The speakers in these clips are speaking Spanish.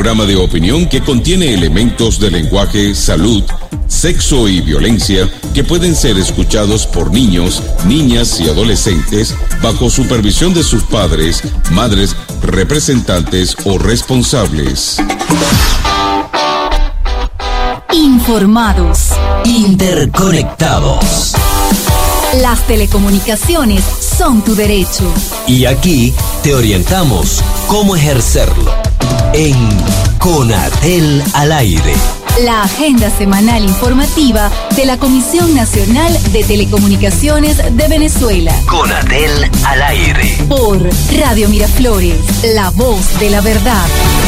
programa de opinión que contiene elementos de lenguaje, salud, sexo y violencia que pueden ser escuchados por niños, niñas y adolescentes bajo supervisión de sus padres, madres, representantes o responsables. Informados. Interconectados. Las telecomunicaciones son tu derecho. Y aquí te orientamos cómo ejercerlo. En Conatel al aire. La agenda semanal informativa de la Comisión Nacional de Telecomunicaciones de Venezuela. Conatel al aire. Por Radio Miraflores, la voz de la verdad.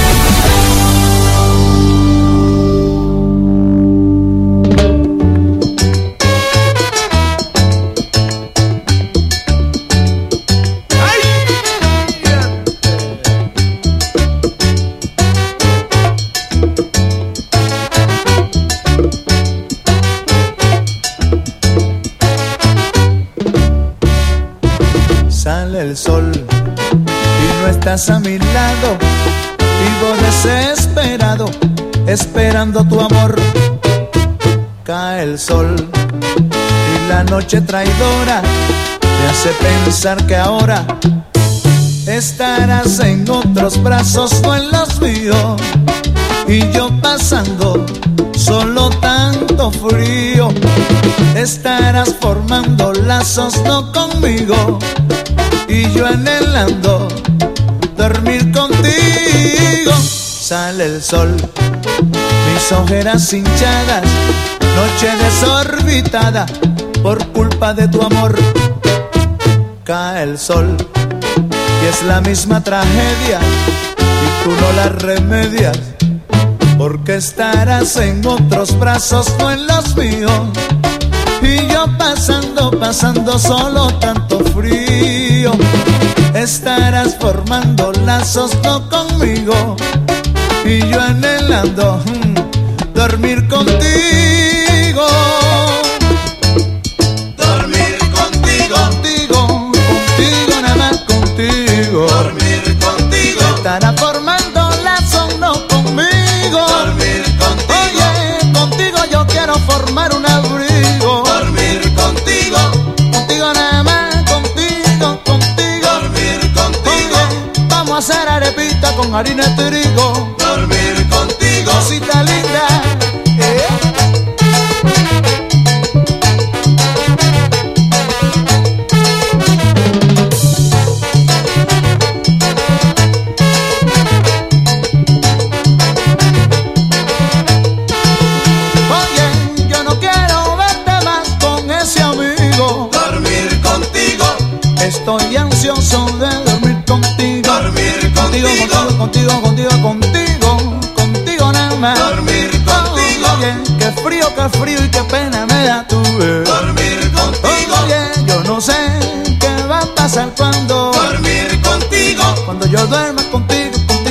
El sol y no estás a mi lado, vivo desesperado, esperando tu amor. Cae el sol y la noche traidora me hace pensar que ahora estarás en otros brazos, no en los míos, y yo pasando solo tanto frío. Estarás formando lazos no conmigo, y yo anhelando dormir contigo. Sale el sol, mis ojeras hinchadas, noche desorbitada por culpa de tu amor. Cae el sol y es la misma tragedia y tú no la remedias, porque estarás en otros brazos, no en los míos, y yo pasando solo tanto frío. Estarás formando lazos no conmigo, y yo anhelando dormir contigo. Dormir contigo, contigo, nada más contigo. Dormir contigo. Estarás formando lazos no conmigo. Dormir contigo. Oye, contigo yo quiero formar un abrigo. Dormir contigo. Contigo nada más, contigo. Dormir contigo. Oye, vamos a hacer arepita con harina de trigo. Dormir contigo. Cosita linda. Estoy ansioso de dormir contigo. Dormir contigo. Contigo nada más. Dormir contigo. Oye, qué frío y qué pena me da tu ver. Dormir contigo. Oye, yo no sé qué va a pasar cuando dormir contigo. Cuando yo duerma contigo.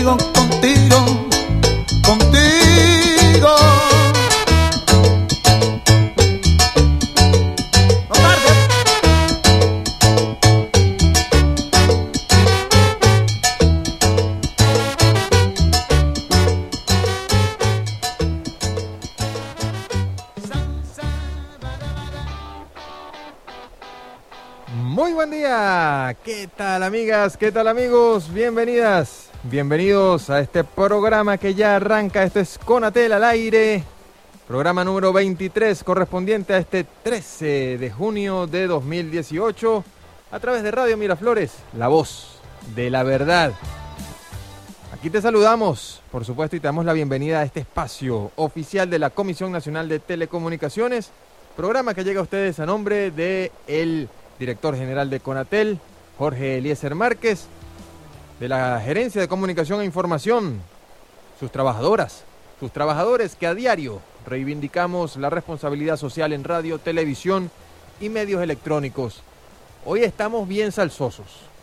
Muy buen día, ¿qué tal amigas? ¿Qué tal amigos? Bienvenidas, bienvenidos a este programa que ya arranca. Esto es Conatel al aire, programa número 23 correspondiente a este 13 de junio de 2018 a través de Radio Miraflores, la voz de la verdad. Aquí te saludamos, por supuesto, y te damos la bienvenida a este espacio oficial de la Comisión Nacional de Telecomunicaciones, programa que llega a ustedes a nombre de el director general de Conatel, Jorge Eliezer Márquez, de la Gerencia de Comunicación e Información, sus trabajadoras, sus trabajadores que a diario reivindicamos la responsabilidad social en radio, televisión y medios electrónicos. Hoy estamos bien salsosos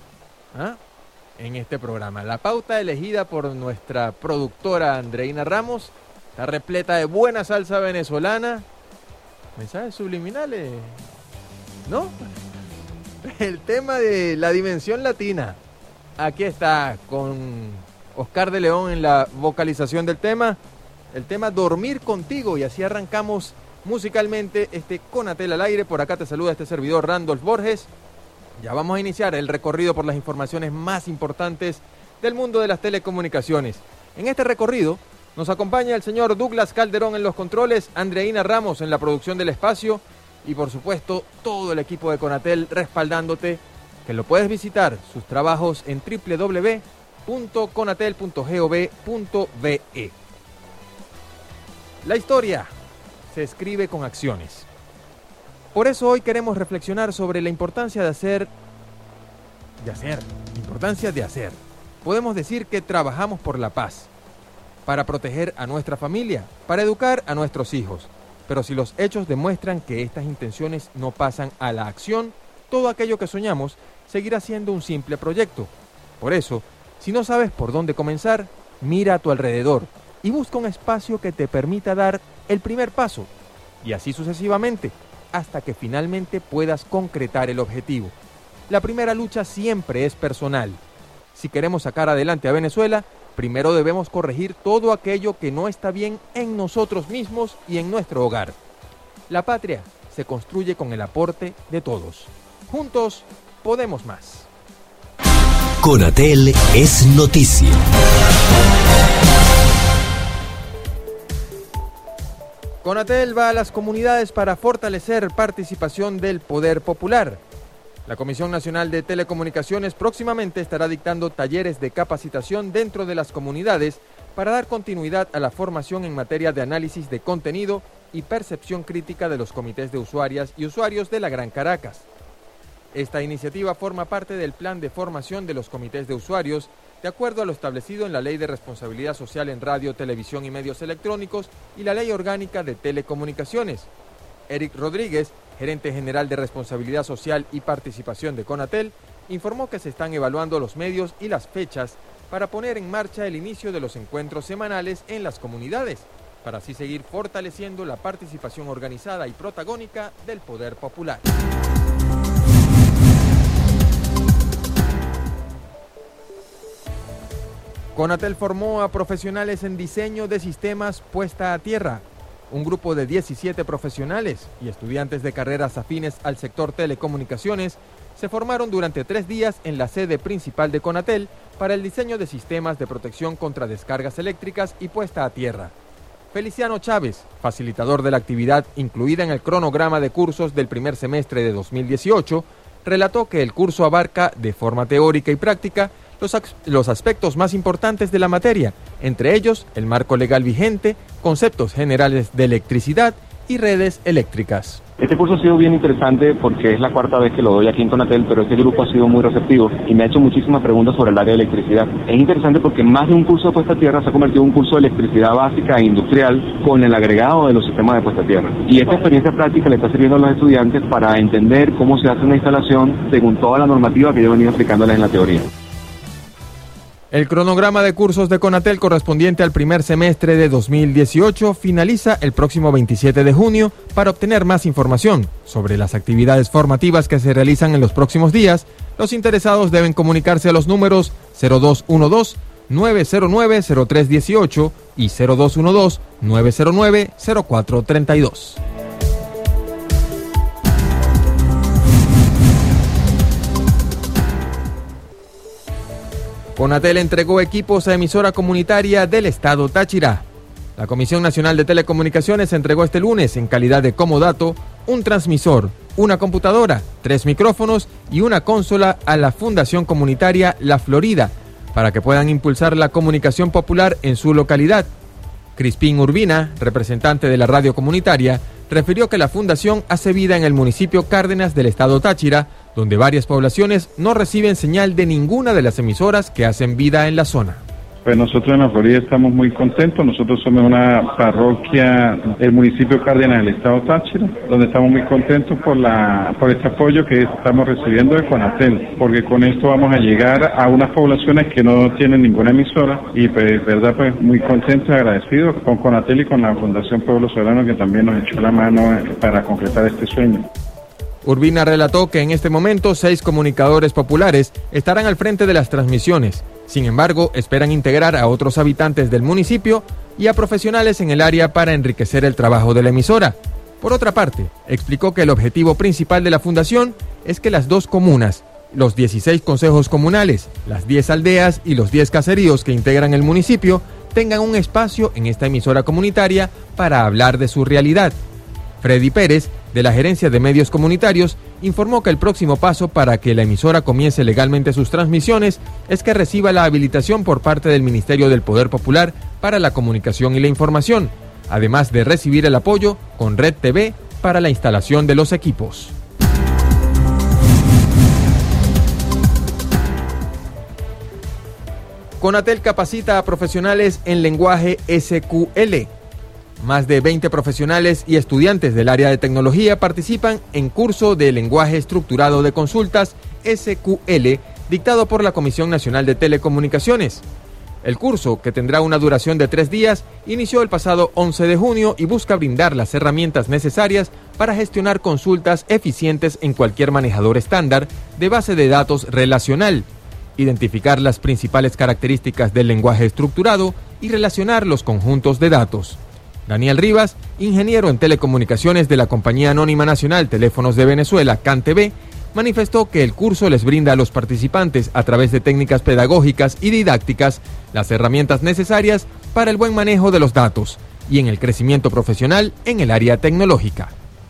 en este programa. La pauta elegida por nuestra productora Andreina Ramos está repleta de buena salsa venezolana, mensajes subliminales, ¿no? El tema de la dimensión latina. Aquí está con Oscar de León en la vocalización del tema, el tema Dormir Contigo, y así arrancamos musicalmente este Conatel al aire. Por acá te saluda este servidor Randolph Borges. Ya vamos a iniciar el recorrido por las informaciones más importantes del mundo de las telecomunicaciones. En este recorrido nos acompaña el señor Douglas Calderón en los controles, Andreina Ramos en la producción del espacio y por supuesto todo el equipo de Conatel respaldándote, que lo puedes visitar sus trabajos en www.conatel.gov.be. La historia se escribe con acciones. Por eso hoy queremos reflexionar sobre la importancia de hacer. Podemos decir que trabajamos por la paz, para proteger a nuestra familia, para educar a nuestros hijos. Pero si los hechos demuestran que estas intenciones no pasan a la acción, todo aquello que soñamos seguirá siendo un simple proyecto. Por eso, si no sabes por dónde comenzar, mira a tu alrededor y busca un espacio que te permita dar el primer paso, y así sucesivamente, hasta que finalmente puedas concretar el objetivo. La primera lucha siempre es personal. Si queremos sacar adelante a Venezuela, primero debemos corregir todo aquello que no está bien en nosotros mismos y en nuestro hogar. La patria se construye con el aporte de todos. Juntos podemos más. Conatel es noticia. Conatel va a las comunidades para fortalecer participación del poder popular. La Comisión Nacional de Telecomunicaciones próximamente estará dictando talleres de capacitación dentro de las comunidades para dar continuidad a la formación en materia de análisis de contenido y percepción crítica de los comités de usuarias y usuarios de la Gran Caracas. Esta iniciativa forma parte del plan de formación de los comités de usuarios, de acuerdo a lo establecido en la Ley de Responsabilidad Social en Radio, Televisión y Medios Electrónicos y la Ley Orgánica de Telecomunicaciones. Eric Rodríguez, gerente general de Responsabilidad Social y Participación de Conatel, informó que se están evaluando los medios y las fechas para poner en marcha el inicio de los encuentros semanales en las comunidades, para así seguir fortaleciendo la participación organizada y protagónica del poder popular. Conatel formó a profesionales en diseño de sistemas puesta a tierra. Un grupo de 17 profesionales y estudiantes de carreras afines al sector telecomunicaciones se formaron durante 3 días en la sede principal de Conatel para el diseño de sistemas de protección contra descargas eléctricas y puesta a tierra. Feliciano Chávez, facilitador de la actividad incluida en el cronograma de cursos del primer semestre de 2018, relató que el curso abarca de forma teórica y práctica los aspectos más importantes de la materia, entre ellos el marco legal vigente, conceptos generales de electricidad y redes eléctricas. Este curso ha sido bien interesante porque es la 4ª vez que lo doy aquí en Conatel, pero este grupo ha sido muy receptivo y me ha hecho muchísimas preguntas sobre el área de electricidad. Es interesante porque más de un curso de puesta a tierra se ha convertido en un curso de electricidad básica e industrial con el agregado de los sistemas de puesta a tierra. Y esta experiencia práctica le está sirviendo a los estudiantes para entender cómo se hace una instalación según toda la normativa que yo he venido explicándoles en la teoría. El cronograma de cursos de Conatel correspondiente al primer semestre de 2018 finaliza el próximo 27 de junio. Para obtener más información sobre las actividades formativas que se realizan en los próximos días, los interesados deben comunicarse a los números 0212-909-0318 y 0212-909-0432. Conatel entregó equipos a emisora comunitaria del estado Táchira. La Comisión Nacional de Telecomunicaciones entregó este lunes, en calidad de comodato, un transmisor, una computadora, 3 micrófonos y una consola a la Fundación Comunitaria La Florida, para que puedan impulsar la comunicación popular en su localidad. Crispín Urbina, representante de la radio comunitaria, refirió que la fundación hace vida en el municipio Cárdenas del estado Táchira, donde varias poblaciones no reciben señal de ninguna de las emisoras que hacen vida en la zona. Pues nosotros en la Florida estamos muy contentos. Nosotros somos una parroquia del municipio Cárdenas del estado Táchira, donde estamos muy contentos por este apoyo que estamos recibiendo de Conatel, porque con esto vamos a llegar a unas poblaciones que no tienen ninguna emisora y pues verdad pues muy contentos y agradecidos con Conatel y con la Fundación Pueblo Soberano, que también nos echó la mano para concretar este sueño. Urbina relató que en este momento 6 comunicadores populares estarán al frente de las transmisiones Sin embargo, esperan integrar a otros habitantes del municipio y a profesionales en el área para enriquecer el trabajo de la emisora. Por otra parte, explicó que el objetivo principal de la fundación es que las 2 comunas, los 16 consejos comunales, las 10 aldeas y los 10 caseríos que integran el municipio tengan un espacio en esta emisora comunitaria para hablar de su realidad. Freddy Pérez, de la Gerencia de Medios Comunitarios, informó que el próximo paso para que la emisora comience legalmente sus transmisiones es que reciba la habilitación por parte del Ministerio del Poder Popular para la Comunicación y la Información, además de recibir el apoyo con Red TV para la instalación de los equipos. Conatel capacita a profesionales en lenguaje SQL. Más de 20 profesionales y estudiantes del área de tecnología participan en curso de lenguaje estructurado de consultas SQL dictado por la Comisión Nacional de Telecomunicaciones. El curso, que tendrá una duración de 3 días, inició el pasado 11 de junio y busca brindar las herramientas necesarias para gestionar consultas eficientes en cualquier manejador estándar de base de datos relacional, identificar las principales características del lenguaje estructurado y relacionar los conjuntos de datos. Daniel Rivas, ingeniero en telecomunicaciones de la Compañía Anónima Nacional Teléfonos de Venezuela, CANTV, manifestó que el curso les brinda a los participantes, a través de técnicas pedagógicas y didácticas, las herramientas necesarias para el buen manejo de los datos y en el crecimiento profesional en el área tecnológica.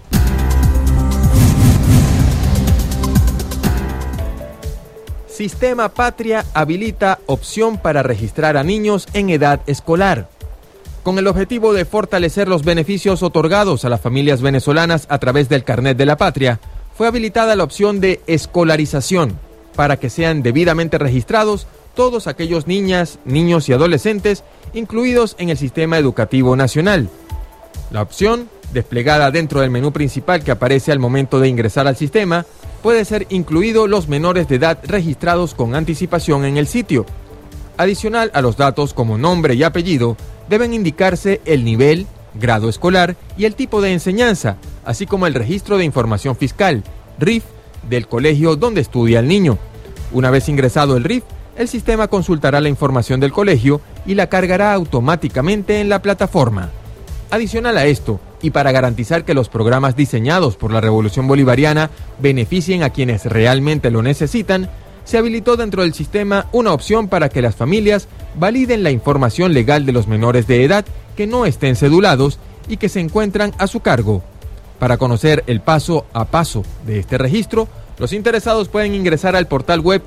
Sistema Patria habilita opción para registrar a niños en edad escolar. Con el objetivo de fortalecer los beneficios otorgados a las familias venezolanas a través del Carnet de la Patria, fue habilitada la opción de escolarización para que sean debidamente registrados todos aquellos niñas, niños y adolescentes incluidos en el sistema educativo nacional. La opción, desplegada dentro del menú principal que aparece al momento de ingresar al sistema, puede ser incluido los menores de edad registrados con anticipación en el sitio. Adicional a los datos como nombre y apellido, deben indicarse el nivel, grado escolar y el tipo de enseñanza, así como el registro de información fiscal, RIF, del colegio donde estudia el niño. Una vez ingresado el RIF, el sistema consultará la información del colegio y la cargará automáticamente en la plataforma. Adicional a esto, y para garantizar que los programas diseñados por la Revolución Bolivariana beneficien a quienes realmente lo necesitan, se habilitó dentro del sistema una opción para que las familias validen la información legal de los menores de edad que no estén cedulados y que se encuentran a su cargo. Para conocer el paso a paso de este registro, los interesados pueden ingresar al portal web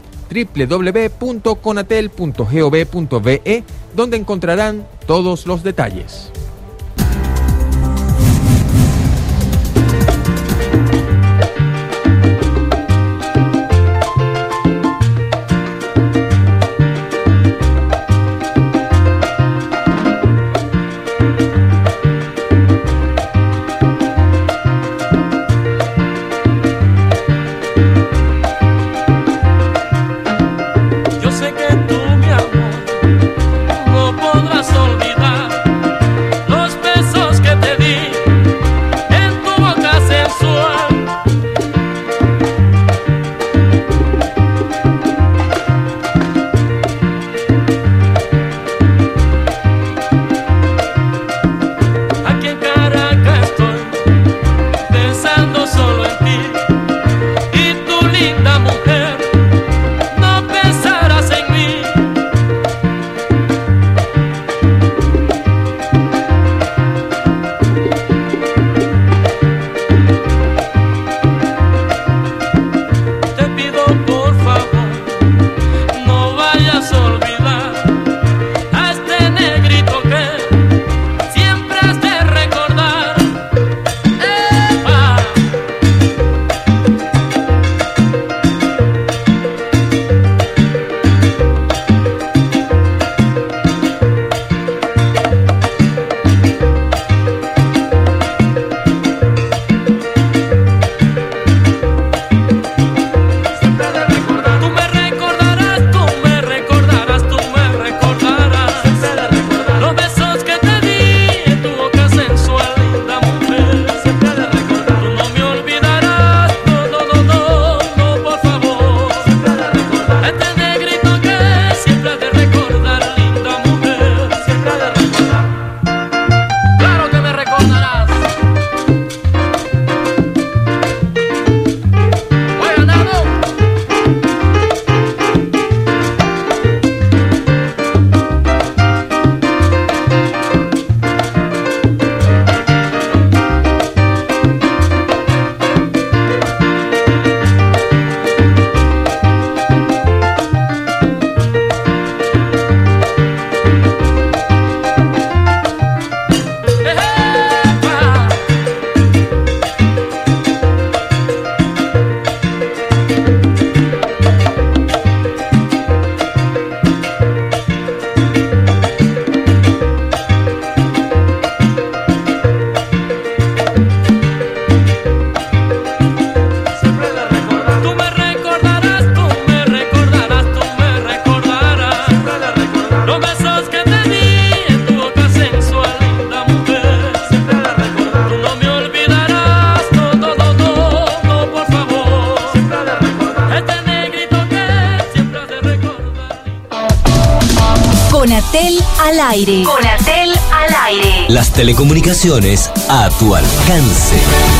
www.conatel.gov.be, donde encontrarán todos los detalles. Yo sé que tú, mi amor, no podrás olvidar al aire. Conatel al aire. Las telecomunicaciones a tu alcance.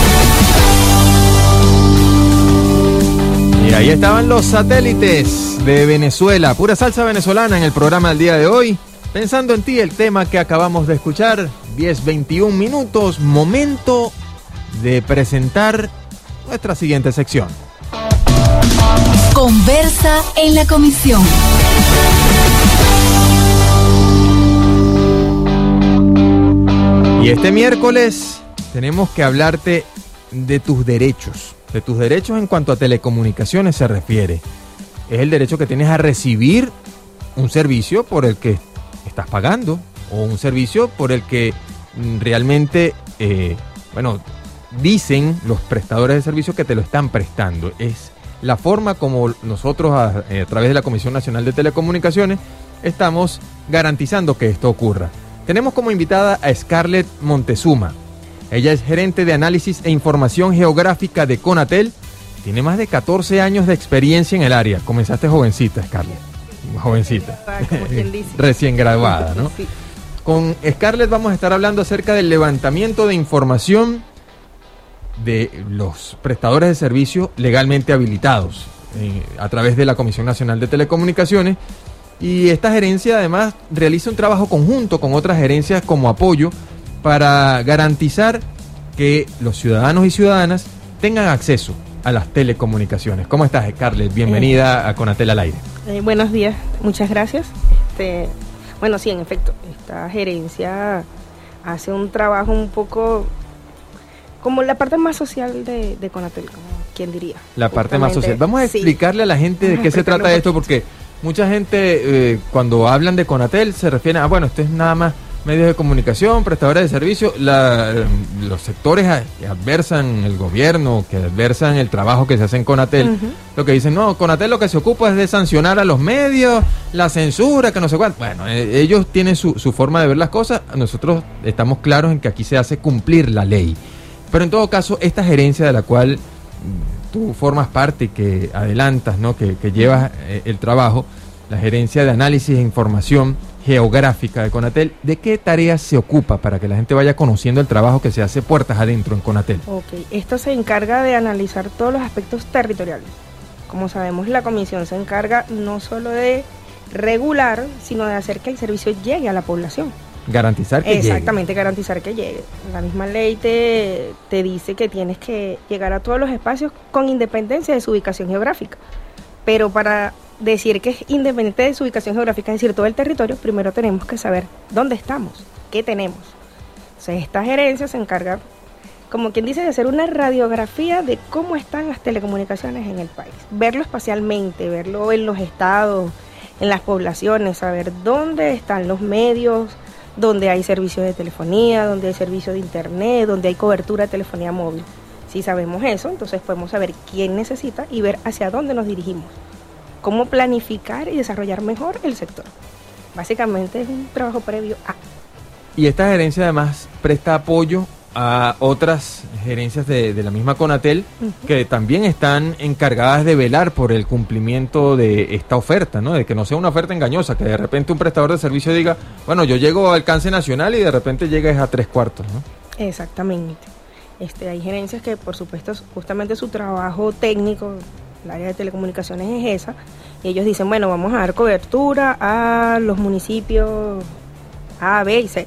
Y ahí estaban los satélites de Venezuela, pura salsa venezolana en el programa del día de hoy. Pensando en ti, el tema que acabamos de escuchar, 10:21 minutos, momento de presentar nuestra siguiente sección. Conversa en la comisión. Y este miércoles tenemos que hablarte de tus derechos en cuanto a telecomunicaciones se refiere. Es el derecho que tienes a recibir un servicio por el que estás pagando o un servicio por el que realmente, dicen los prestadores de servicios que te lo están prestando. Es la forma como nosotros a través de la Comisión Nacional de Telecomunicaciones estamos garantizando que esto ocurra. Tenemos como invitada a Scarlett Montezuma. Ella es gerente de análisis e información geográfica de Conatel. Tiene más de 14 años de experiencia en el área. Comenzaste jovencita, Scarlett. Jovencita. Como quien dice. Recién graduada, ¿no? Sí. Con Scarlett vamos a estar hablando acerca del levantamiento de información de los prestadores de servicios legalmente habilitados a través de la Comisión Nacional de Telecomunicaciones. Y esta gerencia además realiza un trabajo conjunto con otras gerencias como apoyo para garantizar que los ciudadanos y ciudadanas tengan acceso a las telecomunicaciones. ¿Cómo estás, Scarlett? Bienvenida a Conatel al aire. Buenos días, muchas gracias. Bueno, sí, en efecto, esta gerencia hace un trabajo un poco como la parte más social de Conatel, como quien diría. La parte más social. Vamos a explicarle a la gente de qué se trata esto, porque mucha gente cuando hablan de Conatel se refieren a, esto es nada más medios de comunicación, prestadores de servicios, los sectores que adversan el gobierno, que adversan el trabajo que se hace en Conatel, lo que dicen, no, Conatel lo que se ocupa es de sancionar a los medios, la censura, que no sé cuánto. Bueno, ellos tienen su forma de ver las cosas, nosotros estamos claros en que aquí se hace cumplir la ley. Pero en todo caso, esta gerencia de la cual tú formas parte y que adelantas, ¿no? que llevas el trabajo, la gerencia de análisis e información geográfica de Conatel, ¿de qué tareas se ocupa para que la gente vaya conociendo el trabajo que se hace puertas adentro en Conatel? Ok, esto se encarga de analizar todos los aspectos territoriales. Como sabemos, la comisión se encarga no solo de regular, sino de hacer que el servicio llegue a la población. Garantizar que llegue. Exactamente, garantizar que llegue. La misma ley te dice que tienes que llegar a todos los espacios con independencia de su ubicación geográfica. Pero para decir que es independiente de su ubicación geográfica, es decir, todo el territorio, primero tenemos que saber dónde estamos, qué tenemos. Entonces, esta gerencia se encarga, como quien dice, de hacer una radiografía de cómo están las telecomunicaciones en el país. Verlo espacialmente, verlo en los estados, en las poblaciones, saber dónde están los medios, dónde hay servicios de telefonía, dónde hay servicios de internet, dónde hay cobertura de telefonía móvil. Si sabemos eso, entonces podemos saber quién necesita y ver hacia dónde nos dirigimos. Cómo planificar y desarrollar mejor el sector. Básicamente es un trabajo previo a. Y esta gerencia además presta apoyo a otras gerencias de la misma Conatel que también están encargadas de velar por el cumplimiento de esta oferta, ¿no? De que no sea una oferta engañosa, que de repente un prestador de servicio diga, yo llego al alcance nacional y de repente llegues a 3/4, ¿no? Exactamente. Hay gerencias que, por supuesto, justamente su trabajo técnico, el área de telecomunicaciones es esa, y ellos dicen, vamos a dar cobertura a los municipios A, B y C.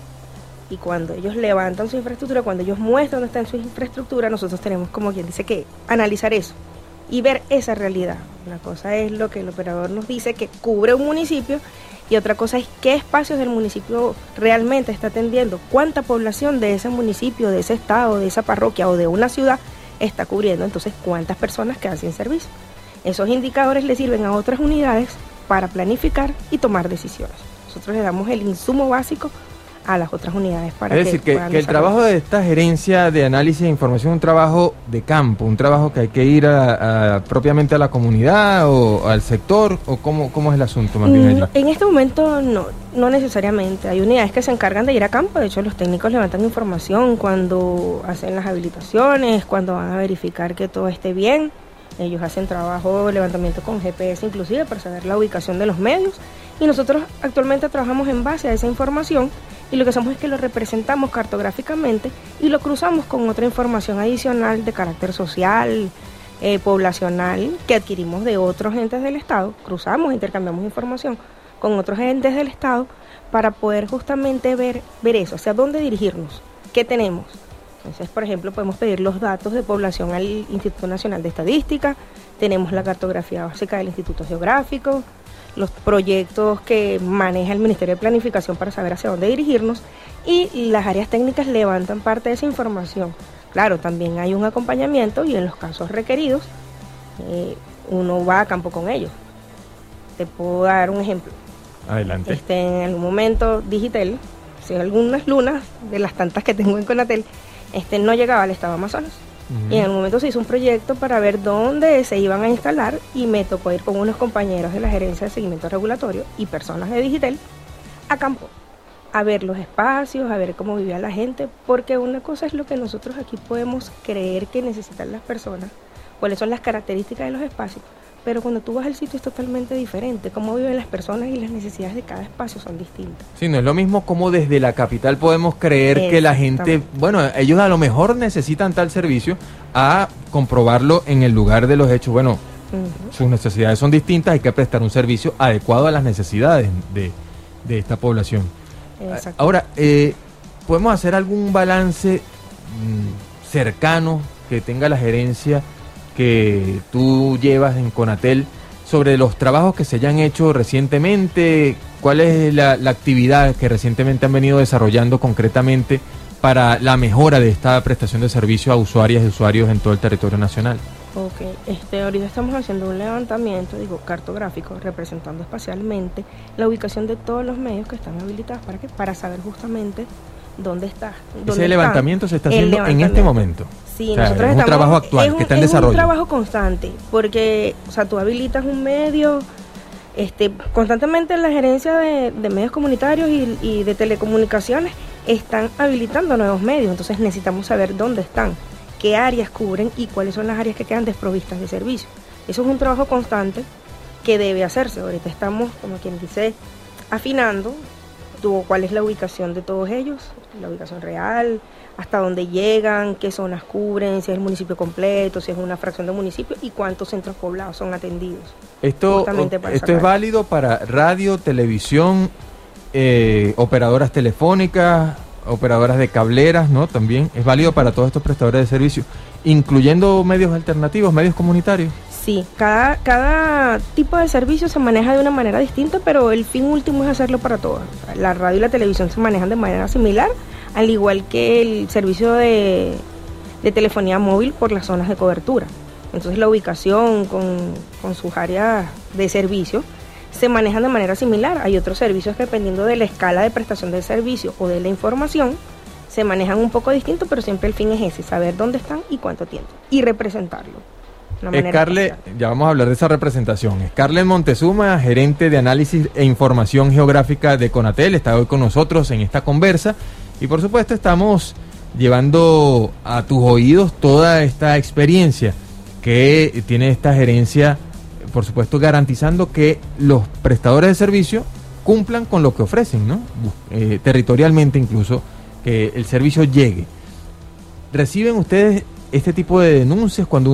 Y cuando ellos levantan su infraestructura, cuando ellos muestran dónde está su infraestructura, nosotros tenemos, como quien dice, que analizar eso y ver esa realidad. Una cosa es lo que el operador nos dice que cubre un municipio y otra cosa es qué espacios del municipio realmente está atendiendo, cuánta población de ese municipio, de ese estado, de esa parroquia o de una ciudad está cubriendo, entonces cuántas personas quedan sin servicio. Esos indicadores le sirven a otras unidades para planificar y tomar decisiones. Nosotros le damos el insumo básico a las otras unidades para es decir, que el trabajo de esta gerencia de análisis de información es un trabajo de campo, un trabajo que hay que ir propiamente a la comunidad o al sector, o cómo es el asunto más bien allí. En este momento no necesariamente. Hay unidades que se encargan de ir a campo, de hecho los técnicos levantan información cuando hacen las habilitaciones, cuando van a verificar que todo esté bien. Ellos hacen trabajo de levantamiento con GPS inclusive para saber la ubicación de los medios, y nosotros actualmente trabajamos en base a esa información, y lo que hacemos es que lo representamos cartográficamente y lo cruzamos con otra información adicional de carácter social, poblacional, que adquirimos de otros entes del Estado. Cruzamos, intercambiamos información con otros entes del Estado para poder justamente ver eso, hacia dónde dirigirnos, qué tenemos. Entonces, por ejemplo, podemos pedir los datos de población al Instituto Nacional de Estadística, tenemos la cartografía básica del Instituto Geográfico, los proyectos que maneja el Ministerio de Planificación para saber hacia dónde dirigirnos, y las áreas técnicas levantan parte de esa información. Claro, también hay un acompañamiento y en los casos requeridos uno va a campo con ellos. Te puedo dar un ejemplo. Adelante. En algún momento Digitel, algunas lunas de las tantas que tengo en Conatel, no llegaba al estado Amazonas. Y en algún momento se hizo un proyecto para ver dónde se iban a instalar, y me tocó ir con unos compañeros de la Gerencia de Seguimiento Regulatorio y personas de Digitel a campo, a ver los espacios, a ver cómo vivía la gente, porque una cosa es lo que nosotros aquí podemos creer que necesitan las personas, cuáles son las características de los espacios, pero cuando tú vas al sitio es totalmente diferente. Cómo viven las personas y las necesidades de cada espacio son distintas. Sí, no es lo mismo como desde la capital podemos creer que la gente, bueno, ellos a lo mejor necesitan tal servicio, a comprobarlo en el lugar de los hechos. Bueno, sus necesidades son distintas, hay que prestar un servicio adecuado a las necesidades de esta población. Ahora, ¿podemos hacer algún balance cercano que tenga la gerencia que tú llevas en Conatel sobre los trabajos que se hayan hecho recientemente? ¿Cuál es la actividad que recientemente han venido desarrollando concretamente para la mejora de esta prestación de servicio a usuarias y usuarios en todo el territorio nacional? Ok, ahorita estamos haciendo un levantamiento, cartográfico, representando espacialmente la ubicación de todos los medios que están habilitados. ¿Para qué? Para saber justamente dónde está. Ese levantamiento se está haciendo en este momento. Sí, o sea, nosotros es un trabajo actual que está en desarrollo. Es un trabajo constante, porque tú habilitas un medio, constantemente la gerencia de medios comunitarios y de telecomunicaciones están habilitando nuevos medios, entonces necesitamos saber dónde están, qué áreas cubren y cuáles son las áreas que quedan desprovistas de servicio. Eso es un trabajo constante que debe hacerse. Ahorita estamos, como quien dice, afinando cuál es la ubicación de todos ellos, la ubicación real, hasta dónde llegan, qué zonas cubren, si es el municipio completo, si es una fracción de municipio y cuántos centros poblados son atendidos. Esto es válido para radio, televisión, operadoras telefónicas, operadoras de cableras, ¿no? También es válido para todos estos prestadores de servicios, incluyendo medios alternativos, medios comunitarios. Sí, cada tipo de servicio se maneja de una manera distinta, pero el fin último es hacerlo para todos. La radio y la televisión se manejan de manera similar, al igual que el servicio de telefonía móvil por las zonas de cobertura. Entonces la ubicación con sus áreas de servicio se manejan de manera similar. Hay otros servicios que, dependiendo de la escala de prestación del servicio o de la información, se manejan un poco distinto, pero siempre el fin es ese, saber dónde están y cuánto tiempo, y representarlo. Scarlett, ya vamos a hablar de esa representación. Scarlett Montezuma, gerente de análisis e información geográfica de Conatel, está hoy con nosotros en esta conversa, y por supuesto estamos llevando a tus oídos toda esta experiencia que tiene esta gerencia, por supuesto garantizando que los prestadores de servicio cumplan con lo que ofrecen, ¿no? Territorialmente incluso, que el servicio llegue. ¿Reciben ustedes este tipo de denuncias cuando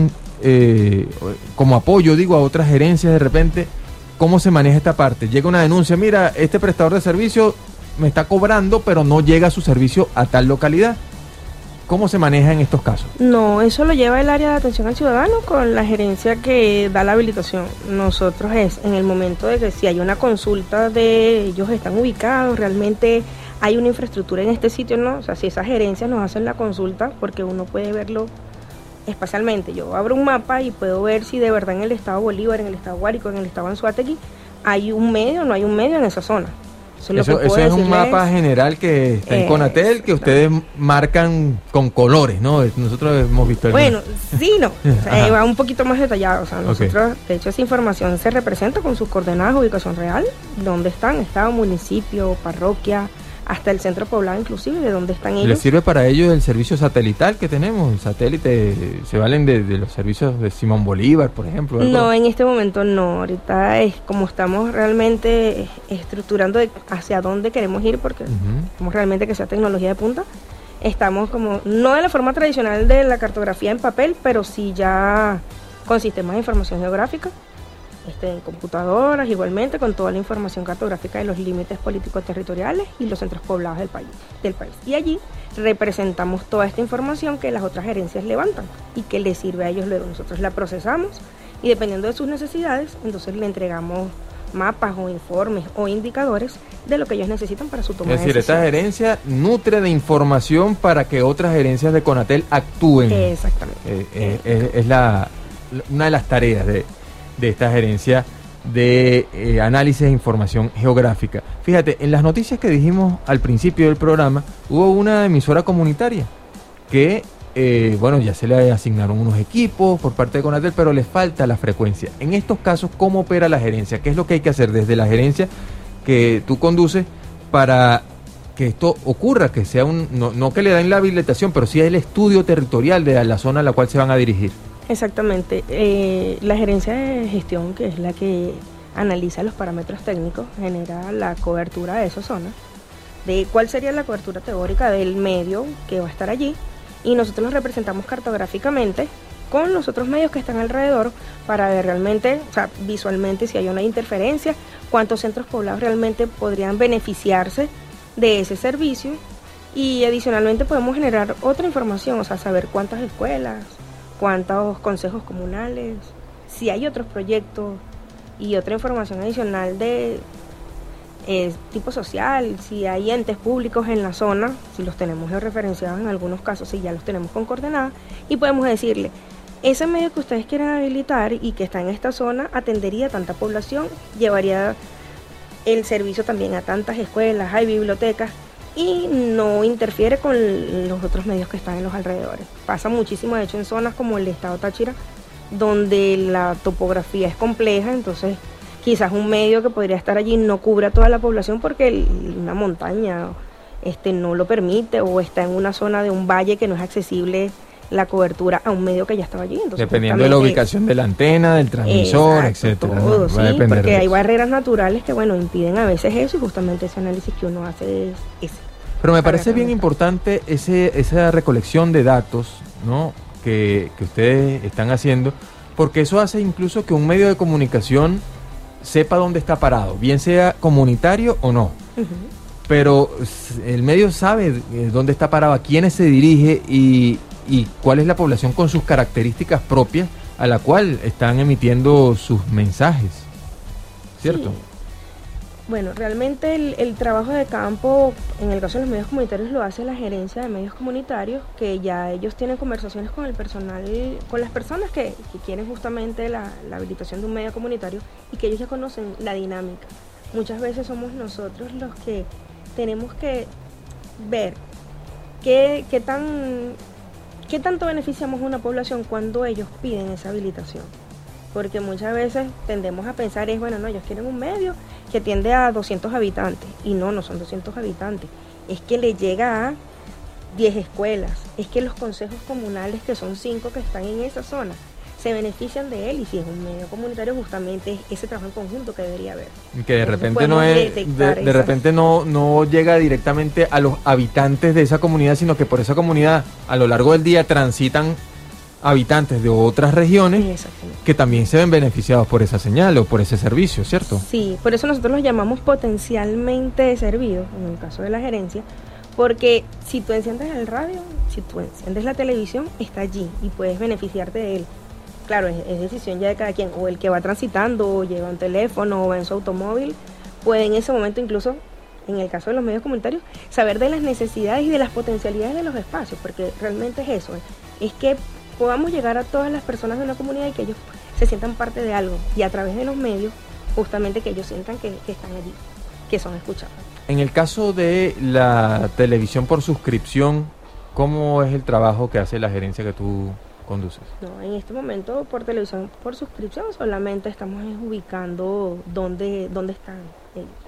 como apoyo, digo, a otras gerencias de repente? ¿Cómo se maneja esta parte? Llega una denuncia, mira, este prestador de servicio me está cobrando, pero no llega su servicio a tal localidad. ¿Cómo se maneja en estos casos? No, eso lo lleva el área de atención al ciudadano con la gerencia que da la habilitación. Nosotros en el momento de que si hay una consulta de ellos están ubicados, realmente hay una infraestructura en este sitio, ¿no? O sea, si esas gerencias nos hacen la consulta, porque uno puede verlo espacialmente. Yo abro un mapa y puedo ver si de verdad en el estado Bolívar, en el estado Guárico, en el estado Anzoátegui hay un medio o no hay un medio en esa zona. Eso es un mapa general que está en Conatel, que ustedes marcan con colores, ¿no? Nosotros hemos visto Bueno, sí, no. O sea, va un poquito más detallado. O sea, nosotros, de hecho, esa información se representa con sus coordenadas, ubicación real, dónde están, estado, municipio, parroquia, hasta el centro poblado inclusive, de donde están ellos. ¿Les sirve para ellos el servicio satelital que tenemos? El satélite, ¿se valen de los servicios de Simón Bolívar, por ejemplo? ¿Algo? No, en este momento no. Ahorita es como estamos realmente estructurando hacia dónde queremos ir, porque queremos realmente que sea tecnología de punta. Estamos como, no de la forma tradicional de la cartografía en papel, pero sí ya con sistemas de información geográfica, en computadoras, igualmente con toda la información cartográfica de los límites políticos territoriales y los centros poblados del país. Y allí representamos toda esta información que las otras gerencias levantan y que les sirve a ellos luego. Nosotros la procesamos y dependiendo de sus necesidades, entonces le entregamos mapas o informes o indicadores de lo que ellos necesitan para su toma de decisión. Es decir, esta gerencia nutre de información para que otras gerencias de Conatel actúen. Exactamente. Es una de las tareas de esta gerencia de análisis de información geográfica. Fíjate, en las noticias que dijimos al principio del programa, hubo una emisora comunitaria que, ya se le asignaron unos equipos por parte de Conatel, pero les falta la frecuencia. En estos casos, ¿cómo opera la gerencia? ¿Qué es lo que hay que hacer desde la gerencia que tú conduces para que esto ocurra? Que sea no que le den la habilitación, pero sí el estudio territorial de la zona a la cual se van a dirigir. Exactamente. La gerencia de gestión, que es la que analiza los parámetros técnicos, genera la cobertura de esa zona, de cuál sería la cobertura teórica del medio que va a estar allí, y nosotros los representamos cartográficamente con los otros medios que están alrededor para ver realmente, o sea, visualmente si hay una interferencia, cuántos centros poblados realmente podrían beneficiarse de ese servicio, y adicionalmente podemos generar otra información, o sea, saber cuántas escuelas, cuántos consejos comunales, si hay otros proyectos y otra información adicional de tipo social, si hay entes públicos en la zona, si los tenemos referenciados en algunos casos, si ya los tenemos con coordenadas, y podemos decirle, ese medio que ustedes quieren habilitar y que está en esta zona atendería a tanta población, llevaría el servicio también a tantas escuelas, hay bibliotecas, y no interfiere con los otros medios que están en los alrededores. Pasa muchísimo, de hecho, en zonas como el estado Táchira, donde la topografía es compleja, entonces quizás un medio que podría estar allí no cubre a toda la población porque una montaña no lo permite, o está en una zona de un valle que no es accesible la cobertura a un medio que ya estaba allí. Entonces, dependiendo de la ubicación de la antena, del transmisor, etcétera. Todo, sí, porque hay barreras naturales que, impiden a veces eso, y justamente ese análisis que uno hace es ese. Pero me parece bien importante esa recolección de datos, ¿no?, que ustedes están haciendo, porque eso hace incluso que un medio de comunicación sepa dónde está parado, bien sea comunitario o no. Pero el medio sabe dónde está parado, a quiénes se dirige y cuál es la población con sus características propias a la cual están emitiendo sus mensajes, ¿cierto? Sí. Bueno, realmente el trabajo de campo, en el caso de los medios comunitarios, lo hace la gerencia de medios comunitarios, que ya ellos tienen conversaciones con el personal, con las personas que quieren justamente la habilitación de un medio comunitario, y que ellos ya conocen la dinámica. Muchas veces somos nosotros los que tenemos que ver qué tanto beneficiamos a una población cuando ellos piden esa habilitación. Porque muchas veces tendemos a pensar ellos quieren un medio que atiende a 200 habitantes, y no son 200 habitantes, es que le llega a 10 escuelas, es que los consejos comunales, que son 5 que están en esa zona, se benefician de él, y si es un medio comunitario, justamente es ese trabajo en conjunto que debería haber. Que de repente de repente no llega directamente a los habitantes de esa comunidad, sino que por esa comunidad a lo largo del día transitan habitantes de otras regiones que también se ven beneficiados por esa señal o por ese servicio, ¿cierto? Sí, por eso nosotros los llamamos potencialmente servidos, en el caso de la gerencia, porque si tú enciendes el radio, si tú enciendes la televisión, está allí y puedes beneficiarte de él. Claro, es decisión ya de cada quien, o el que va transitando, o lleva un teléfono, o va en su automóvil, puede en ese momento, incluso en el caso de los medios comunitarios, saber de las necesidades y de las potencialidades de los espacios, porque realmente es eso, es que podamos llegar a todas las personas de una comunidad y que ellos se sientan parte de algo, y a través de los medios, justamente que ellos sientan que están allí, que son escuchados. En el caso de la televisión por suscripción, ¿cómo es el trabajo que hace la gerencia que tú conduces? No, en este momento por televisión por suscripción solamente estamos ubicando dónde están ellos.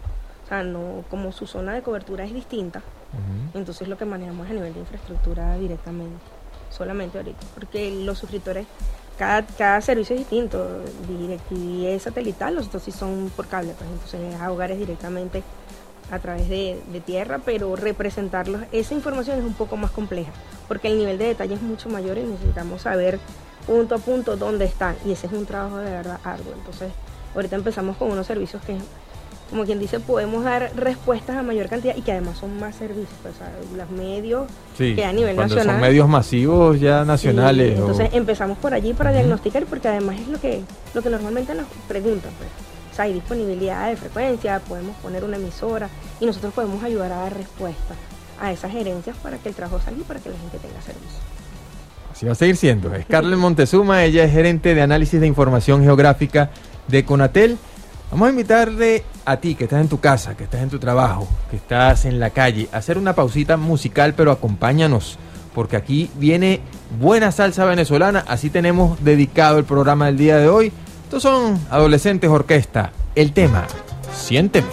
O sea, no, como su zona de cobertura es distinta, entonces lo que manejamos a nivel de infraestructura directamente, solamente ahorita, porque los suscriptores, cada servicio es distinto. DirecTV es satelital, los otros sí son por cable, pues entonces a hogares directamente a través de tierra, pero representarlos, esa información es un poco más compleja, porque el nivel de detalle es mucho mayor y necesitamos saber punto a punto dónde están, y ese es un trabajo de verdad arduo. Entonces ahorita empezamos con unos servicios que, como quien dice, podemos dar respuestas a mayor cantidad y que además son más servicios, pues, o sea, los medios que a nivel nacional. Son medios masivos ya nacionales. Sí, entonces empezamos por allí para diagnosticar, porque además es lo que normalmente nos preguntan, pues. O sea, hay disponibilidad de frecuencia, podemos poner una emisora y nosotros podemos ayudar a dar respuesta a esas gerencias para que el trabajo salga y para que la gente tenga servicio. Así va a seguir siendo. Es Carlen Montezuma, ella es gerente de análisis de información geográfica de Conatel. Vamos a invitarle a ti, que estás en tu casa, que estás en tu trabajo, que estás en la calle, a hacer una pausita musical, pero acompáñanos, porque aquí viene buena salsa venezolana. Así tenemos dedicado el programa del día de hoy. Estos son Adolescentes Orquesta. El tema, Siénteme.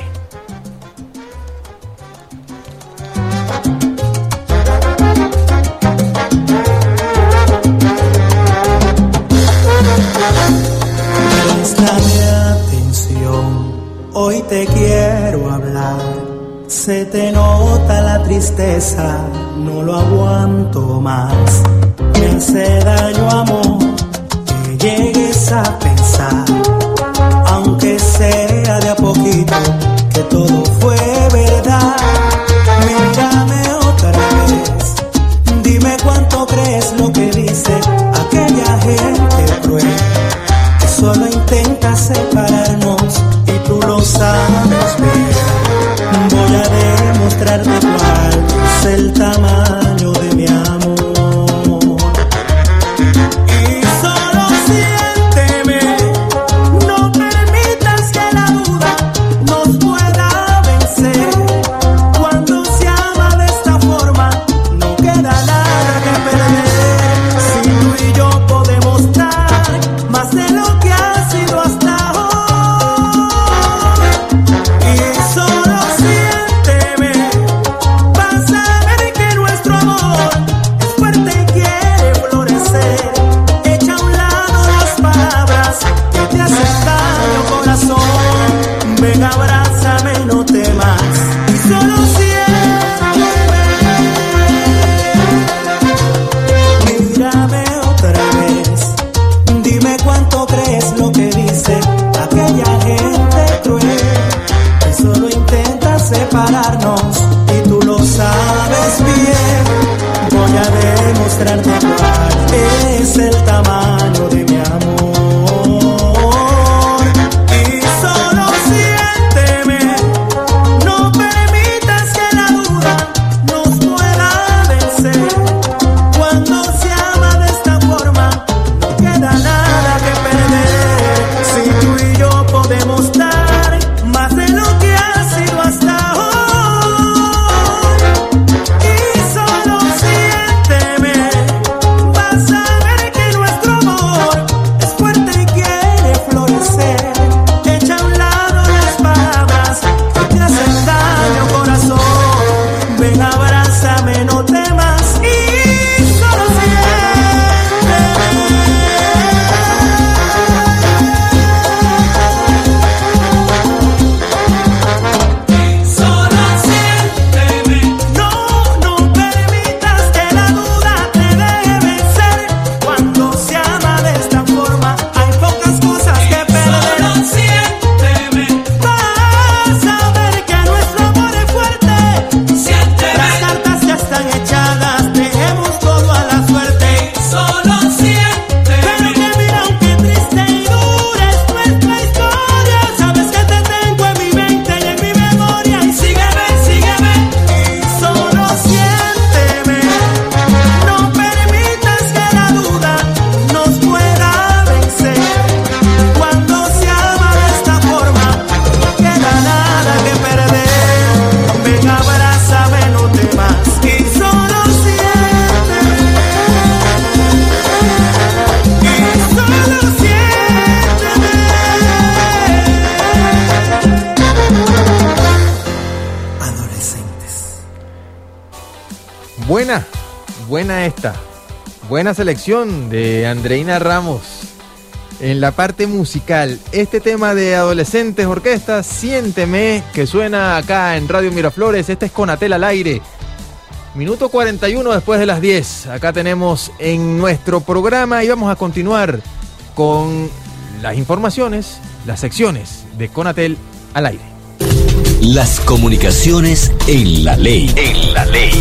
Hoy te quiero hablar, se te nota la tristeza, no lo aguanto más. Me hace daño, amor, que llegues a pensar, aunque sea de a poquito, que todo fue verdad. Mírame otra vez, dime cuánto crees lo que dice aquella gente cruel, que solo intenta separarnos. Tú lo sabes bien, voy a demostrarte cuál es el tamaño de mi amor. Y solo siénteme, no permitas que la duda nos pueda vencer. Cuando se ama de esta forma, no queda nada que perder. Si tú y yo podemos dar más de lo que ha sido hasta ahora. Ven, abrázame, no temas, y solo siénteme. Mírame otra vez, dime cuánto crees lo que dice aquella gente cruel, que solo intenta separarnos, y tú lo sabes bien. Voy a demostrarte cuál es el tamaño de mi amor. Buena esta. Buena selección de Andreina Ramos. En la parte musical, este tema de Adolescentes Orquesta, Siénteme, que suena acá en Radio Miraflores. Este es Conatel al aire. Minuto 41 después de las 10. Acá tenemos en nuestro programa y vamos a continuar con las informaciones, las secciones de Conatel al aire. Las comunicaciones en la ley. En la ley.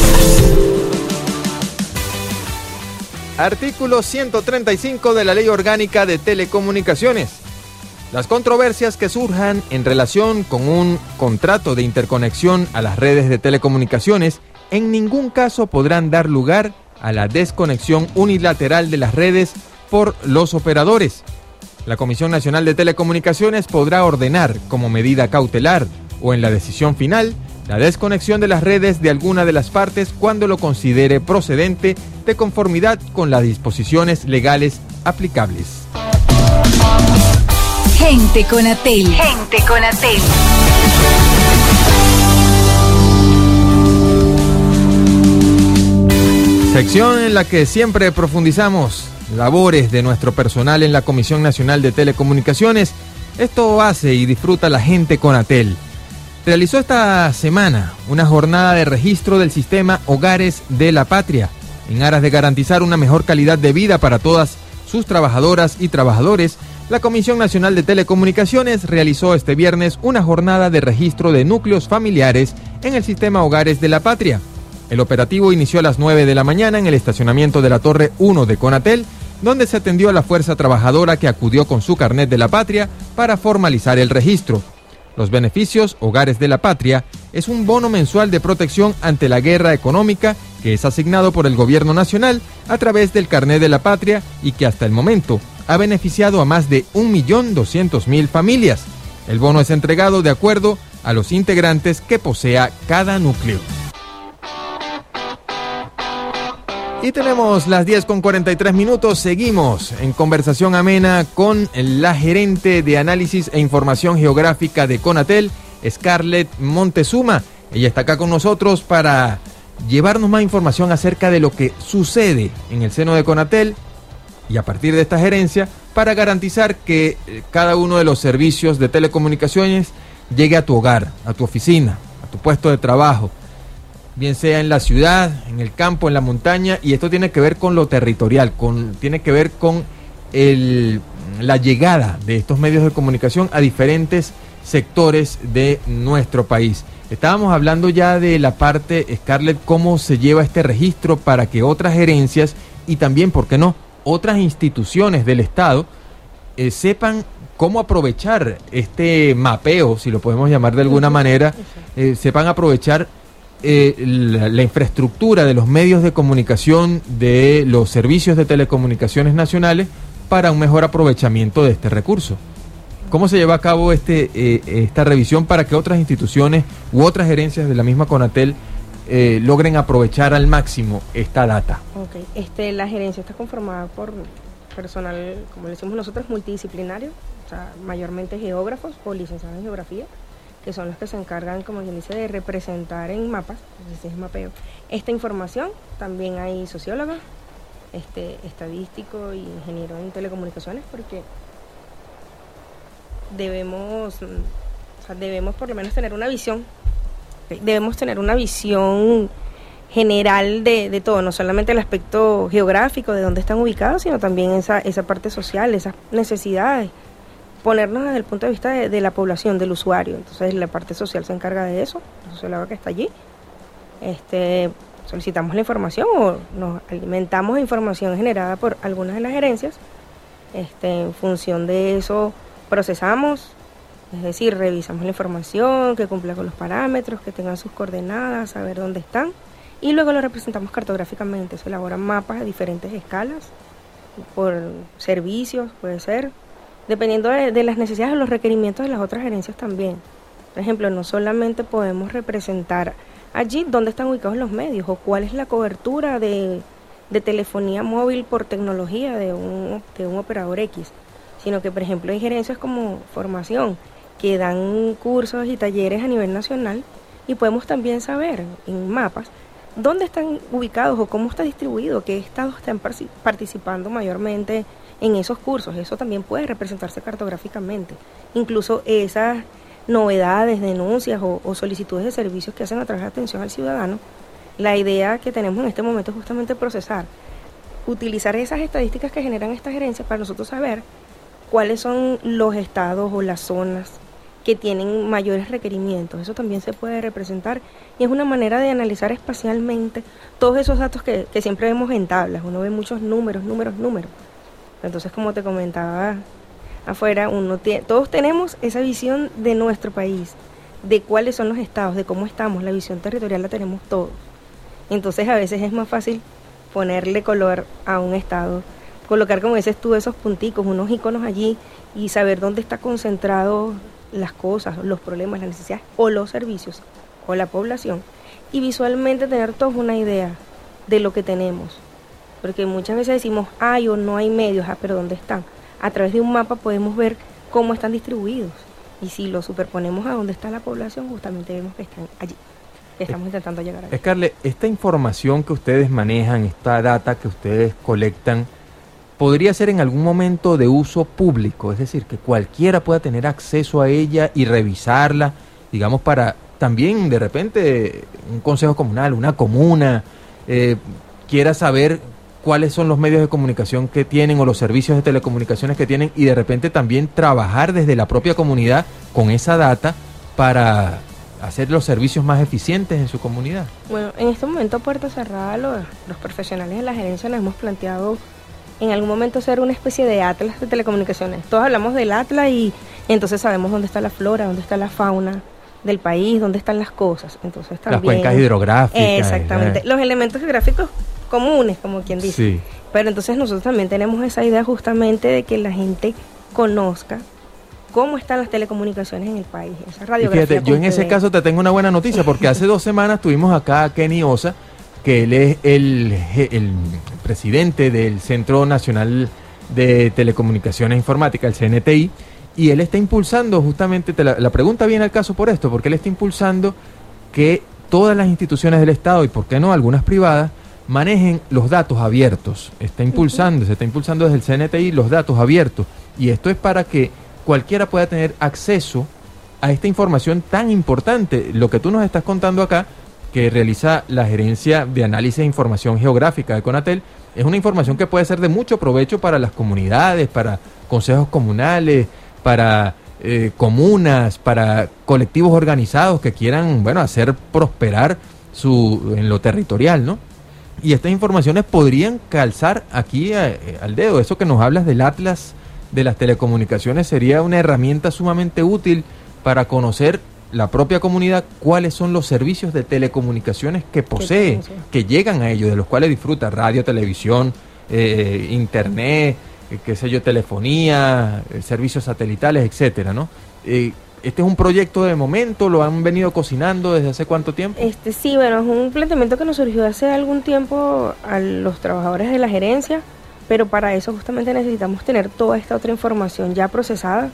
Artículo 135 de la Ley Orgánica de Telecomunicaciones. Las controversias que surjan en relación con un contrato de interconexión a las redes de telecomunicaciones en ningún caso podrán dar lugar a la desconexión unilateral de las redes por los operadores. La Comisión Nacional de Telecomunicaciones podrá ordenar como medida cautelar o en la decisión final la desconexión de las redes de alguna de las partes cuando lo considere procedente de conformidad con las disposiciones legales aplicables. Gente Conatel. Gente Conatel. Sección en la que siempre profundizamos labores de nuestro personal en la Comisión Nacional de Telecomunicaciones. Esto hace y disfruta la gente Conatel. Realizó esta semana una jornada de registro del sistema Hogares de la Patria, en aras de garantizar una mejor calidad de vida para todas sus trabajadoras y trabajadores. La Comisión Nacional de Telecomunicaciones realizó este viernes una jornada de registro de núcleos familiares en el sistema Hogares de la Patria. El operativo inició a las 9 de la mañana en el estacionamiento de la Torre 1 de Conatel, donde se atendió a la fuerza trabajadora que acudió con su carnet de la patria para formalizar el registro. Los beneficios Hogares de la Patria es un bono mensual de protección ante la guerra económica que es asignado por el Gobierno Nacional a través del carnet de la patria y que hasta el momento ha beneficiado a más de 1.200.000 familias. El bono es entregado de acuerdo a los integrantes que posea cada núcleo. Y tenemos las 10:43, seguimos en conversación amena con la gerente de análisis e información geográfica de Conatel, Scarlett Montezuma. Ella está acá con nosotros para llevarnos más información acerca de lo que sucede en el seno de Conatel y a partir de esta gerencia para garantizar que cada uno de los servicios de telecomunicaciones llegue a tu hogar, a tu oficina, a tu puesto de trabajo, bien sea en la ciudad, en el campo, en la montaña, y esto tiene que ver con lo territorial, tiene que ver con la llegada de estos medios de comunicación a diferentes sectores de nuestro país. Estábamos hablando ya de la parte, Scarlett, cómo se lleva este registro para que otras gerencias y también, ¿por qué no?, otras instituciones del Estado sepan cómo aprovechar este mapeo, si lo podemos llamar de alguna manera, sepan aprovechar la infraestructura de los medios de comunicación, de los servicios de telecomunicaciones nacionales para un mejor aprovechamiento de este recurso. ¿Cómo se lleva a cabo esta revisión para que otras instituciones u otras gerencias de la misma Conatel logren aprovechar al máximo esta data? Okay. La gerencia está conformada por personal, como le decimos nosotros, multidisciplinario, o sea, mayormente geógrafos o licenciados en geografía, que son los que se encargan, como quien dice, de representar en mapas, es mapeo, esta información. También hay sociólogo, estadístico y ingeniero en telecomunicaciones, porque debemos por lo menos tener una visión, general de todo, no solamente el aspecto geográfico de dónde están ubicados, sino también esa parte social, esas necesidades, ponernos desde el punto de vista de la población, del usuario. Entonces la parte social se encarga de eso, el sociólogo que está allí. Solicitamos la información o nos alimentamos de información generada por algunas de las gerencias. En función de eso procesamos, es decir, revisamos la información, que cumpla con los parámetros, que tengan sus coordenadas, saber dónde están, y luego lo representamos cartográficamente. Se elaboran mapas a diferentes escalas, por servicios, puede ser, dependiendo de las necesidades o los requerimientos de las otras gerencias también. Por ejemplo, no solamente podemos representar allí dónde están ubicados los medios o cuál es la cobertura de telefonía móvil por tecnología de un operador X, sino que, por ejemplo, hay gerencias como formación que dan cursos y talleres a nivel nacional, y podemos también saber en mapas dónde están ubicados o cómo está distribuido, qué estados están participando mayormente en esos cursos. Eso también puede representarse cartográficamente. Incluso esas novedades, denuncias o solicitudes de servicios que hacen a través de atención al ciudadano, la idea que tenemos en este momento es justamente procesar, utilizar esas estadísticas que generan estas gerencias para nosotros saber cuáles son los estados o las zonas que tienen mayores requerimientos. Eso también se puede representar y es una manera de analizar espacialmente todos esos datos que siempre vemos en tablas. Uno ve muchos números. Entonces, como te comentaba afuera, todos tenemos esa visión de nuestro país, de cuáles son los estados, de cómo estamos, la visión territorial la tenemos todos. Entonces a veces es más fácil ponerle color a un estado, colocar, como dices tú, esos punticos, unos iconos allí y saber dónde está concentrado las cosas, los problemas, las necesidades o los servicios o la población, y visualmente tener todos una idea de lo que tenemos. Porque muchas veces decimos, hay o no hay medios, pero ¿dónde están? A través de un mapa podemos ver cómo están distribuidos. Y si lo superponemos a dónde está la población, justamente vemos que están allí. Estamos intentando llegar allí. Scarlett, esta información que ustedes manejan, esta data que ustedes colectan, ¿podría ser en algún momento de uso público? Es decir, que cualquiera pueda tener acceso a ella y revisarla, digamos, para también de repente un consejo comunal, una comuna, quiera saber cuáles son los medios de comunicación que tienen o los servicios de telecomunicaciones que tienen y de repente también trabajar desde la propia comunidad con esa data para hacer los servicios más eficientes en su comunidad? Bueno, en este momento a puerta cerrada los profesionales de la gerencia nos hemos planteado en algún momento hacer una especie de atlas de telecomunicaciones. Todos hablamos del atlas y entonces sabemos dónde está la flora, dónde está la fauna del país, dónde están las cosas. Entonces también las cuencas hidrográficas. Exactamente. Los elementos geográficos comunes, como quien dice. Sí. Pero entonces nosotros también tenemos esa idea justamente de que la gente conozca cómo están las telecomunicaciones en el país, esa radiografía. Y fíjate, yo en ese caso te tengo una buena noticia, porque hace 2 semanas tuvimos acá a Kenny Osa, que él es el presidente del Centro Nacional de Telecomunicaciones Informáticas, el CNTI, y él está impulsando justamente, la pregunta viene al caso por esto, porque él está impulsando que todas las instituciones del Estado, y por qué no algunas privadas, manejen los datos abiertos. Se está impulsando desde el CNTI los datos abiertos, y esto es para que cualquiera pueda tener acceso a esta información tan importante. Lo que tú nos estás contando acá, que realiza la Gerencia de Análisis e Información Geográfica de Conatel, es una información que puede ser de mucho provecho para las comunidades, para consejos comunales, para comunas, para colectivos organizados que quieran, bueno, hacer prosperar en lo territorial, ¿no? Y estas informaciones podrían calzar aquí al dedo. Eso que nos hablas del Atlas de las telecomunicaciones sería una herramienta sumamente útil para conocer la propia comunidad cuáles son los servicios de telecomunicaciones que posee, que llegan a ellos, de los cuales disfruta: radio, televisión, internet, qué sé yo, telefonía, servicios satelitales, etcétera, ¿no? Este es un proyecto de momento, ¿lo han venido cocinando desde hace cuánto tiempo? Sí, bueno, es un planteamiento que nos surgió hace algún tiempo a los trabajadores de la gerencia, pero para eso justamente necesitamos tener toda esta otra información ya procesada,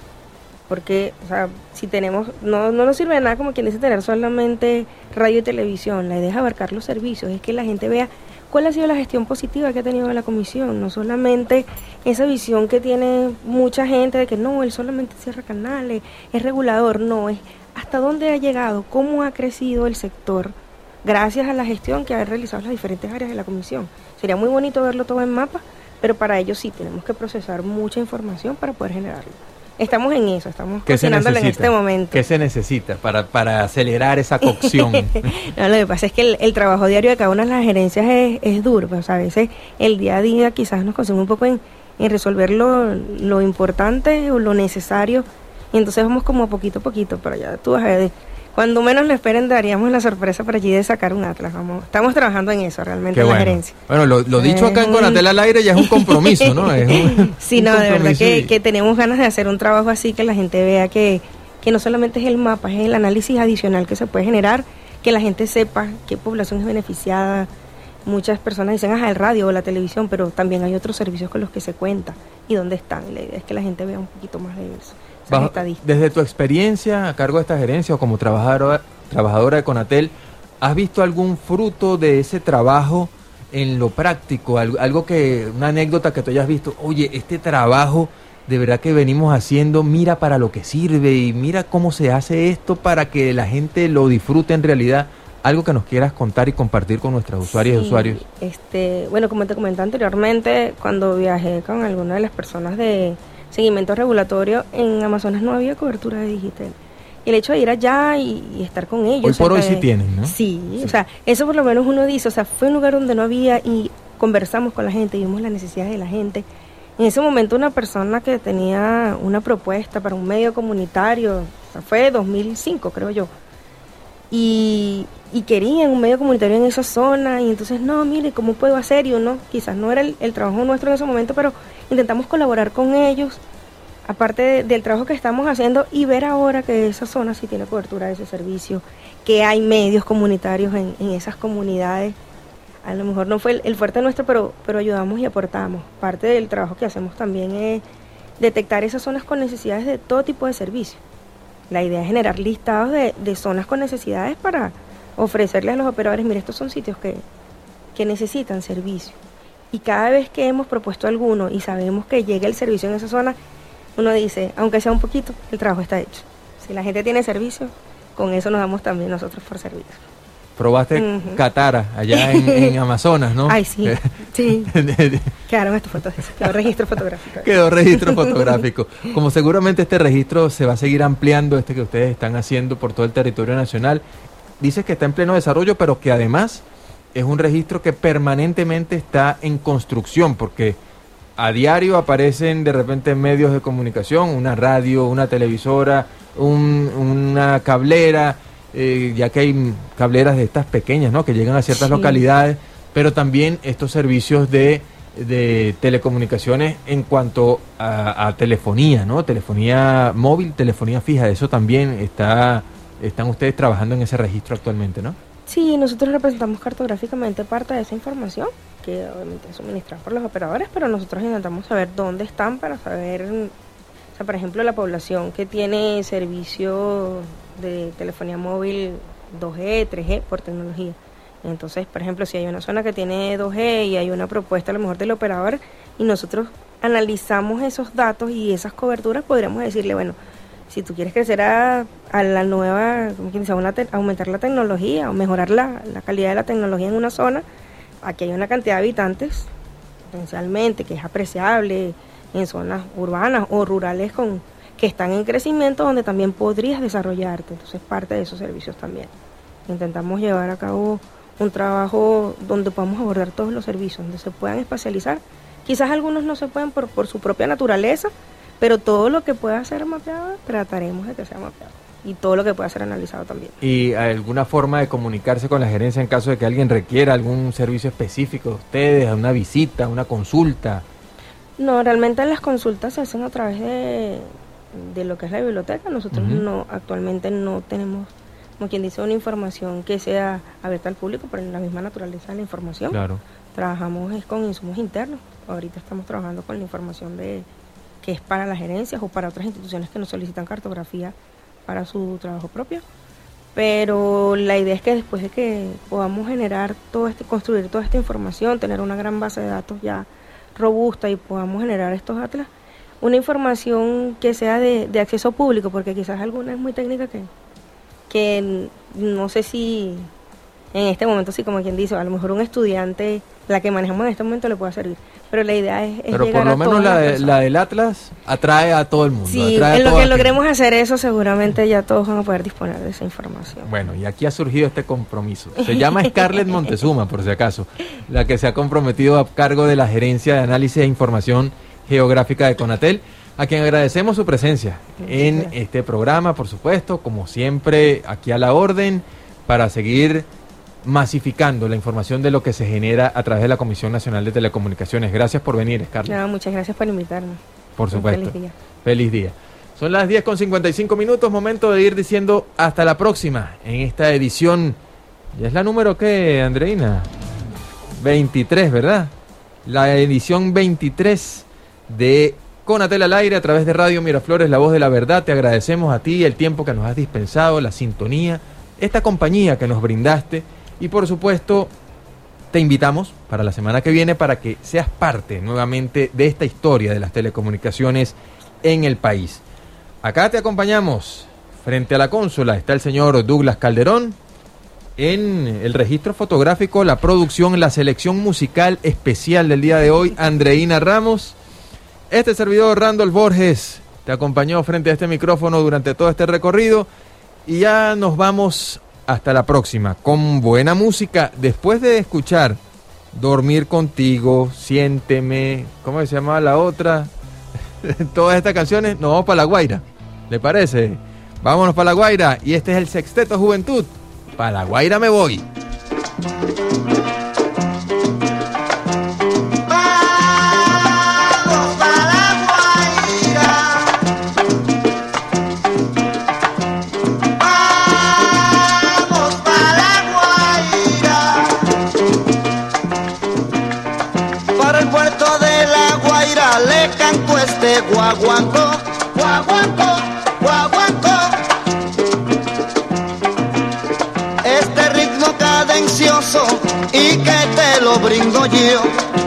porque, o sea, si tenemos, no nos sirve de nada, como quien dice, tener solamente radio y televisión. La idea es abarcar los servicios, es que la gente vea cuál ha sido la gestión positiva que ha tenido la comisión, no solamente esa visión que tiene mucha gente de que no, él solamente cierra canales, es regulador. No, es hasta dónde ha llegado, cómo ha crecido el sector gracias a la gestión que ha realizado las diferentes áreas de la comisión. Sería muy bonito verlo todo en mapa, pero para ello sí tenemos que procesar mucha información para poder generarlo. Estamos en eso, estamos cocinándola en este momento. ¿Qué se necesita para acelerar esa cocción? No, lo que pasa es que el trabajo diario de cada una de las gerencias es duro, pues a veces el día a día quizás nos consume un poco en resolver lo importante o lo necesario, y entonces vamos como poquito a poquito, pero ya tú vas a ver, cuando menos lo esperen daríamos la sorpresa por allí de sacar un atlas. Estamos trabajando en eso realmente en la gerencia. Bueno, lo dicho acá en Conatel al aire ya es un compromiso, ¿no? Sí, no, de verdad que tenemos ganas de hacer un trabajo así, que la gente vea que no solamente es el mapa, es el análisis adicional que se puede generar, que la gente sepa qué población es beneficiada. Muchas personas dicen, el radio o la televisión, pero también hay otros servicios con los que se cuenta y dónde están. La idea es que la gente vea un poquito más de eso. Desde tu experiencia a cargo de esta gerencia o como trabajadora de Conatel, ¿has visto algún fruto de ese trabajo en lo práctico? Algo una anécdota que tú hayas visto, oye, este trabajo de verdad que venimos haciendo, mira para lo que sirve y mira cómo se hace esto para que la gente lo disfrute en realidad. Algo que nos quieras contar y compartir con nuestros usuarios y usuarios. Bueno, como te comenté anteriormente, cuando viajé con alguna de las personas de seguimiento regulatorio, en Amazonas no había cobertura de Digitel. Y el hecho de ir allá y estar con ellos. Hoy por hoy sí tienen, ¿no? Sí, o sea, eso por lo menos uno dice, o sea, fue un lugar donde no había y conversamos con la gente, vimos las necesidades de la gente. En ese momento una persona que tenía una propuesta para un medio comunitario, o sea, fue 2005 creo yo, y querían un medio comunitario en esa zona, y entonces, no, mire, ¿cómo puedo hacer? Y uno, quizás no era el trabajo nuestro en ese momento, pero intentamos colaborar con ellos, aparte del trabajo que estamos haciendo, y ver ahora que esa zona sí tiene cobertura de ese servicio, que hay medios comunitarios en esas comunidades. A lo mejor no fue el fuerte nuestro, pero ayudamos y aportamos. Parte del trabajo que hacemos también es detectar esas zonas con necesidades de todo tipo de servicios. La idea es generar listados de zonas con necesidades para ofrecerles a los operadores, mire, estos son sitios que necesitan servicio. Y cada vez que hemos propuesto alguno y sabemos que llega el servicio en esa zona, uno dice, aunque sea un poquito, el trabajo está hecho. Si la gente tiene servicio, con eso nos damos también nosotros por servicio. Probaste Catara allá en Amazonas, ¿no? Ay, sí, sí. Quedaron estas fotos, quedó registro fotográfico. Quedó registro fotográfico. Como seguramente este registro se va a seguir ampliando, que ustedes están haciendo por todo el territorio nacional. Dices que está en pleno desarrollo, pero que además es un registro que permanentemente está en construcción, porque a diario aparecen de repente medios de comunicación, una radio, una televisora, una cablera, ya que hay cableras de estas pequeñas, ¿no?, que llegan a ciertas localidades, pero también estos servicios de telecomunicaciones en cuanto a telefonía, ¿no? Telefonía móvil, telefonía fija, eso también están ustedes trabajando en ese registro actualmente, ¿no? Sí, nosotros representamos cartográficamente parte de esa información, que obviamente es suministrada por los operadores, pero nosotros intentamos saber dónde están para saber, o sea, por ejemplo, la población que tiene servicio de telefonía móvil 2G, 3G por tecnología. Entonces, por ejemplo, si hay una zona que tiene 2G y hay una propuesta a lo mejor del operador y nosotros analizamos esos datos y esas coberturas, podríamos decirle, bueno, si tú quieres crecer a la nueva, como quien dice, aumentar la tecnología o mejorar la calidad de la tecnología en una zona, aquí hay una cantidad de habitantes potencialmente que es apreciable en zonas urbanas o rurales que están en crecimiento, donde también podrías desarrollarte. Entonces, parte de esos servicios también. Intentamos llevar a cabo un trabajo donde podamos abordar todos los servicios, donde se puedan especializar. Quizás algunos no se pueden por su propia naturaleza, pero todo lo que pueda ser mapeado, trataremos de que sea mapeado. Y todo lo que pueda ser analizado también. ¿Y alguna forma de comunicarse con la gerencia en caso de que alguien requiera algún servicio específico de ustedes, una visita, una consulta? No, realmente las consultas se hacen a través de lo que es la biblioteca. Nosotros actualmente no tenemos, como quien dice, una información que sea abierta al público, por la misma naturaleza de la información. Claro. Trabajamos con insumos internos. Ahorita estamos trabajando con la información que es para las gerencias o para otras instituciones que nos solicitan cartografía para su trabajo propio. Pero la idea es que después de que podamos generar construir toda esta información, tener una gran base de datos ya robusta y podamos generar estos atlas, una información que sea de acceso público, porque quizás alguna es muy técnica que no sé si en este momento, sí, como quien dice, a lo mejor un estudiante, la que manejamos en este momento le pueda servir, pero la idea es pero llegar por lo menos la del Atlas atrae a todo el mundo. Sí, en lo que logremos hacer eso, seguramente ya todos van a poder disponer de esa información. Bueno, y aquí ha surgido este compromiso. Se llama Scarlett Montezuma, por si acaso, la que se ha comprometido a cargo de la Gerencia de Análisis e Información Geográfica de Conatel, a quien agradecemos su presencia en este programa, por supuesto, como siempre, aquí a la orden, para seguir masificando la información de lo que se genera a través de la Comisión Nacional de Telecomunicaciones. Gracias por venir, Scarlett. No, muchas gracias por invitarme. Por supuesto. Feliz día. Feliz día. Son las 10:55, momento de ir diciendo hasta la próxima en esta edición. ¿Ya es la número qué, Andreina? 23, ¿verdad? La edición 23 de Conatel al aire a través de Radio Miraflores, la voz de la verdad. Te agradecemos a ti el tiempo que nos has dispensado, la sintonía, esta compañía que nos brindaste y por supuesto te invitamos para la semana que viene para que seas parte nuevamente de esta historia de las telecomunicaciones en el país. Acá te acompañamos. Frente a la consola está el señor Douglas Calderón. En el registro fotográfico, la producción, la selección musical especial del día de hoy, Andreina Ramos. Este servidor, Randolph Borges, te acompañó frente a este micrófono durante todo este recorrido. Y ya nos vamos hasta la próxima, con buena música. Después de escuchar Dormir Contigo, Siénteme, ¿cómo se llamaba la otra? Todas estas canciones, nos vamos para La Guaira. ¿Le parece? Vámonos para La Guaira. Y este es el Sexteto Juventud. Para La Guaira me voy. Guaguancó, guaguancó, guaguancó. Este ritmo cadencioso y que te lo brindo yo.